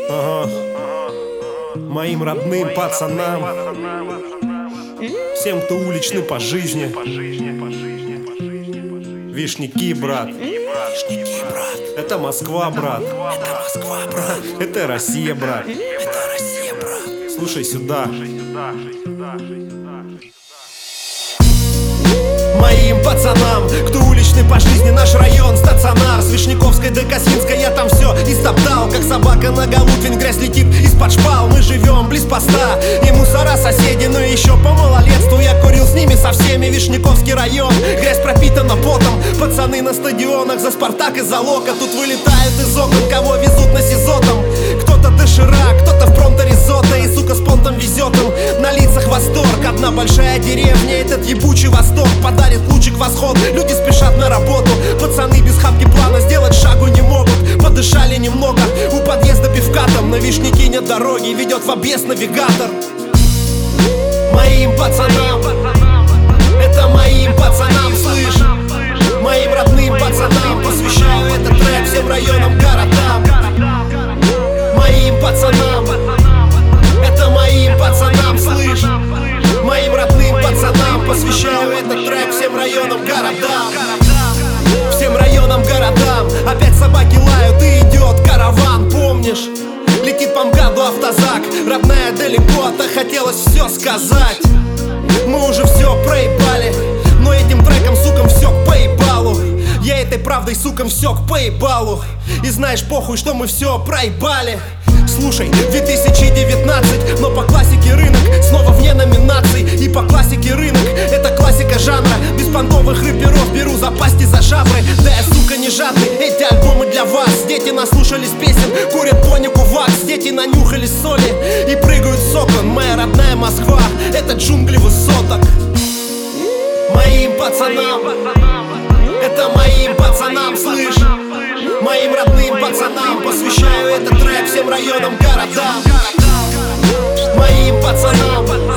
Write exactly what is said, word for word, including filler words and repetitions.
Ага. Моим родным пацанам, всем, кто уличный по жизни. Вишняки, брат. Вишняки, брат. Это Москва, брат. Это Москва, брат. Это Россия, брат. Это Россия, брат. Слушай сюда. Моим пацанам, кто уличный по жизни, наш район стационар. С Вишняковской до Косинской я там все истоптал. Как собака на Голубкин, грязь летит из-под шпал. Мы живем близ поста, и мусора соседи. Но еще по малолетству я курил с ними со всеми. Вишняковский район, грязь пропитана потом. Пацаны на стадионах за Спартак и за Лока. Тут вылетают из окон, кого везут на СИЗО-там. Кто-то доширак, кто-то в пронто-ризотто. И сука с понтом везет им, на лицах восторг. Одна большая деревня, этот ебучий восток подарит лучик восход, люди спешат на работу. Пацаны без хапки плана сделать шагу не могут. Подышали немного, у подъезда пивкатом. На Вишняки нет дороги, ведет в объезд навигатор. Моим пацанам, это моим пацанам, слышь. Моим родным пацанам посвящаю этот трек всем районам, городам. Моим пацанам, это моим пацанам, слышь. Моим родным пацанам посвящаю этот трек всем районам, городам. Всем районам, городам. Опять собаки лают и идет караван, помнишь? Летит по МКАДу автозак. Родная далеко-то, хотелось все сказать. Мы уже все проебали, но этим треком, сукам, все к поебалу. Я этой правдой, сукам, все к поебалу. И знаешь, похуй, что мы все проебали. Слушай, две тысячи девятнадцать, но по классике рынок снова вне номинаций. И по классике рынок, это классика жанра. Без понтовых рэперов беру за пасти, за жабры. Да я, сука, не жадный, эти альбомы для вас. Дети наслушались песен, курят тонику вакс. Дети нанюхались соли и прыгают с окон. Моя родная Москва, это джунгли высоток. Моим пацанам, это моим пацанам, слышь. Моим родным пацанам посвящаю этот трек всем районам, городам. Моим пацанам,